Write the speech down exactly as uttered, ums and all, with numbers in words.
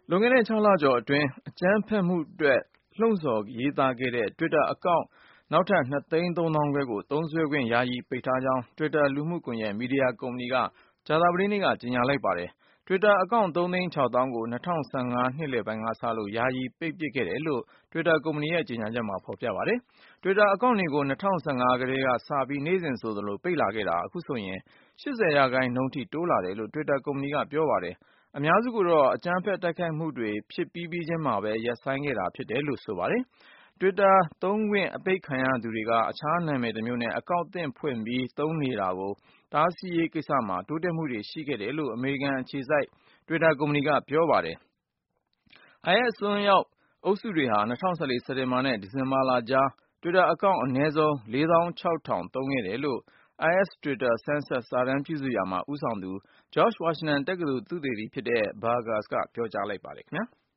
လွန်ခဲ့တဲ့ ၆ လကျော်အတွင်း အကြမ်းဖက်မှုအတွက် လှုံ့ဆော်ရေးသားခဲ့တဲ့ Twitter အကောင့် နောက်ထပ် ၂ သိန်း ၃ သောင်းခွဲကို သုံးစွဲခွင့် ယာယီပိတ်ထားကြောင်း Twitter လူမှုကွန်ယက် မီဒီယာကုမ္ပဏီက ကြာသပတေးနေ့က ကြေညာလိုက်ပါတယ်။ Twitter အကောင့် သုံးသိန်း ခြောက်သောင်းကို ၂၀၁၅ နှစ်လယ်ပိုင်းကစလို့ ယာယီပိတ်ပစ်ခဲ့တယ်လို့ Twitter ကုမ္ပဏီရဲ့ ကြေညာချက်မှာ ဖော်ပြပါတယ်။ Twitter အကောင့်တွေကို ၂၀၁၅ ကတည်းကစပြီး နေ့စဉ်ဆိုသလို ပိတ်လာခဲ့တာ အခုဆိုရင် ၈၀ ရာခိုင်နှုန်းထိ တိုးလာတယ်လို့ Twitter ကုမ္ပဏီက ပြောပါတယ်။ အများစုကိုတော့ အကြမ်းဖက်တိုက်ခိုက်မှုတွေ ဖြစ်ပြီးပြီးချင်းမှာပဲ ရပ်ဆိုင်းခဲ့တာဖြစ်တယ်လို့ ဆိုပါတယ်။ Twitter သုံးခွင့် အပိတ်ခံရသူတွေက အခြားနာမည်တမျိုးနဲ့ အကောင့်သစ်ဖွင့်ပြီး သုံးနေတာကို တားဆီးရေးကိစ္စမှာ တိုးတက်မှုတွေ ရှိခဲ့တယ်လို့ အမေရိကန်အခြေစိုက် Twitter ကုမ္ပဏီက ပြောပါတယ်။ IS အစွန်းရောက်အုပ်စုတွေဟာ ၂၀၁၄ စက်တင်ဘာနဲ့ ဒီဇင်ဘာလကြား Twitter အကောင့် အနည်းဆုံး လေးသောင်း ခြောက်ထောင် သုံးခဲ့တယ်လို့ IS Twitter Census စာတမ်းပြုစုရာမှာ ဦးဆောင်သူ George Washington တက္ကသိုလ် သုတေသီဖြစ်တဲ့ Burgess က ပြောကြားလိုက်ပါတယ်။ ခင်ဗျား